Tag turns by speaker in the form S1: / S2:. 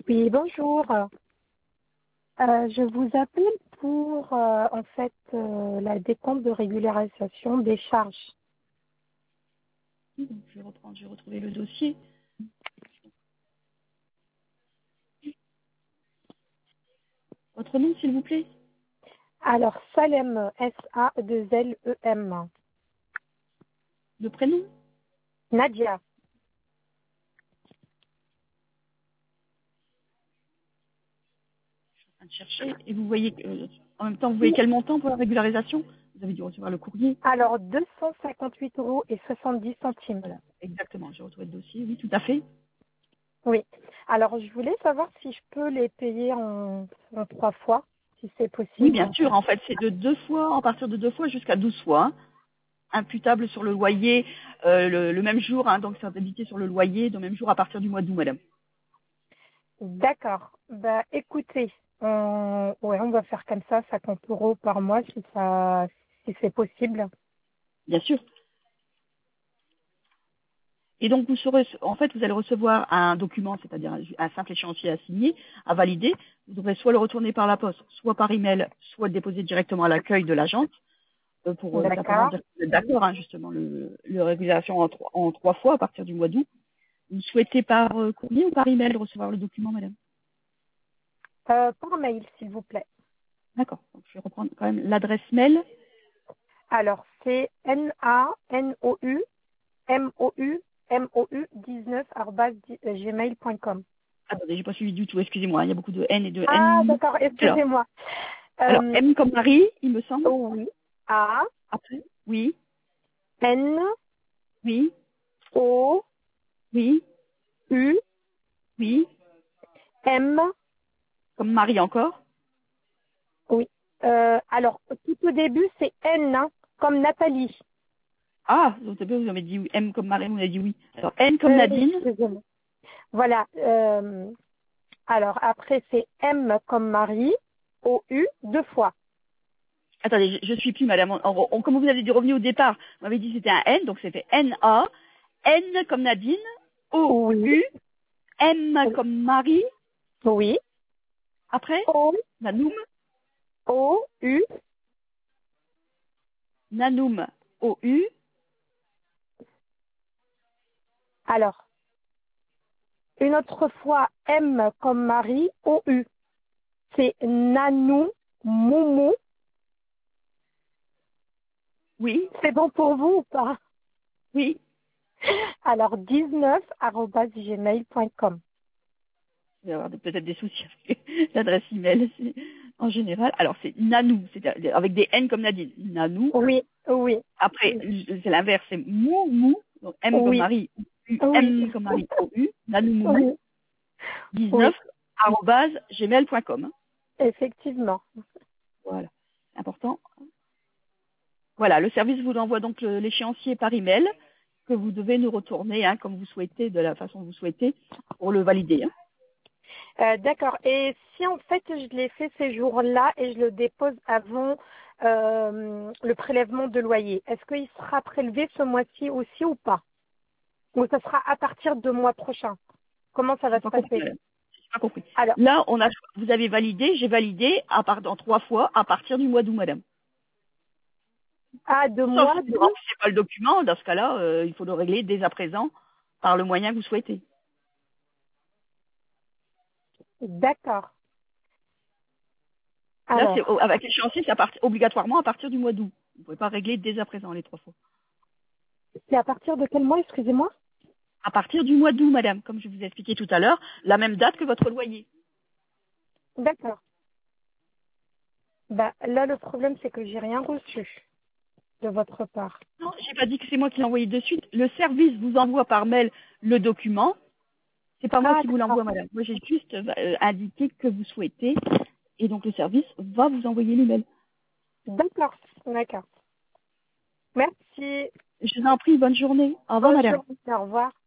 S1: Oui, bonjour. Je vous appelle pour la décompte de régularisation des charges.
S2: Donc, je vais retrouver le dossier. Votre nom, s'il vous plaît?
S1: Alors, Salem, S-A-2-L-E-M.
S2: Le prénom?
S1: Nadia.
S2: Je vais chercher. Et vous voyez, en même temps, vous voyez quel montant pour la régularisation? Vous avez dû recevoir le courrier.
S1: Alors, 258 euros et 70 centimes.
S2: Voilà, exactement. J'ai retrouvé le dossier. Oui, tout à fait.
S1: Oui. Alors, je voulais savoir si je peux les payer en 3 fois, si c'est
S2: Oui,
S1: possible.
S2: bien sûr. En fait, c'est de 2 fois, à partir de 2 fois jusqu'à 12 fois, hein, imputable sur le loyer le même jour. Hein, donc, c'est indiqué sur le loyer, le même jour à partir du mois d'août, madame.
S1: D'accord. Bah, écoutez, on va faire comme ça, 50 euros par mois, si c'est possible.
S2: Bien sûr. Et donc, vous allez recevoir un document, c'est-à-dire un simple échéancier à signer, à valider. Vous devrez soit le retourner par la poste, soit par email, soit le déposer directement à l'accueil de l'agence, pour simplement
S1: D'accord.
S2: dire que vous êtes d'accord, hein, justement, le régularisation en 3 fois à partir du mois d'août. Vous souhaitez par courrier ou par email recevoir le document, madame?
S1: Par mail, s'il vous plaît.
S2: D'accord. Donc, je vais reprendre quand même l'adresse mail.
S1: Alors, c'est NANOUMOU19@gmail.com.
S2: Attendez, j'ai pas suivi du tout, excusez-moi, il y a beaucoup de N et de
S1: Ah,
S2: N.
S1: d'accord,
S2: Alors,
S1: excusez-moi.
S2: alors M comme Marie, il me semble.
S1: Oui. A,
S2: Après, oui,
S1: N,
S2: oui,
S1: O,
S2: oui,
S1: U,
S2: oui,
S1: M.
S2: comme Marie encore.
S1: Oui. Alors, tout au début, c'est N, hein, comme Nathalie.
S2: Ah, au début, vous avez dit oui. M comme Marie, vous avez dit oui. Alors, N comme Nadine.
S1: Excusez-moi. Voilà. Alors, après, c'est M comme Marie, O, U, 2 fois.
S2: Attendez, je suis plus, madame. Comme vous avez dit revenu au départ, vous m'avez dit que c'était un N, donc c'était N-A. N comme Nadine.
S1: Oui.
S2: O-U. M comme Marie.
S1: Oui.
S2: Après,
S1: O,
S2: Nanoum.
S1: O, U.
S2: Nanoum. O-U.
S1: Alors, une autre fois, M comme Marie, O, U. C'est Nanou, Moumou.
S2: Oui,
S1: C'est bon pour vous ou pas?
S2: oui.
S1: Alors, 19@gmail.com.
S2: Il va y avoir peut-être des soucis avec l'adresse email en général. Alors, c'est Nanou, c'est avec des N comme Nadine. Nanou.
S1: Oui, oui,
S2: Après, c'est l'inverse, c'est Moumou. Donc, M comme
S1: oui,
S2: Marie. U,
S1: oui,
S2: M comme Marie. O-U. Nanou Moumou.
S1: oui,
S2: 19
S1: oui,
S2: gmail.com.
S1: effectivement.
S2: Voilà, c'est important. Voilà, le service vous envoie donc l'échéancier par email que vous devez nous retourner, hein, comme vous souhaitez, de la façon que vous souhaitez, pour le valider. Hein.
S1: D'accord. Et si en fait je l'ai fait ces jours-là et je le dépose avant le prélèvement de loyer, est-ce qu'il sera prélevé ce mois-ci aussi ou pas? Ou ça sera à partir de mois prochain? Comment ça
S2: J'ai
S1: va se
S2: pas compris,
S1: passer?
S2: madame. J'ai pas compris.
S1: Alors,
S2: Là, vous avez validé, j'ai validé en 3 fois à partir du mois d'août, madame.
S1: à 2
S2: Sauf
S1: mois
S2: si vous ne
S1: de...
S2: remplissez pas le document, dans ce cas-là, il faut le régler dès à présent par le moyen que vous souhaitez.
S1: D'accord.
S2: Là,
S1: Alors,
S2: avec l'échéancier, c'est obligatoirement à partir du mois d'août. Vous ne pouvez pas régler dès à présent les 3 fois.
S1: c'est à partir de quel mois, excusez-moi?
S2: À partir du mois d'août, madame, comme je vous ai expliqué tout à l'heure, la même date que votre loyer.
S1: D'accord. Bah, là, le problème, c'est que j'ai rien reçu de votre part.
S2: Non, j'ai pas dit que c'est moi qui l'ai envoyé de suite. Le service vous envoie par mail le document. C'est pas moi
S1: Ah,
S2: qui vous
S1: d'accord.
S2: l'envoie, madame. Moi, j'ai juste indiqué que vous souhaitez. Et donc, le service va vous envoyer l'email.
S1: D'accord. D'accord. Merci.
S2: Je vous en prie, bonne journée. Au revoir,
S1: Bonne
S2: madame.
S1: journée. Au revoir.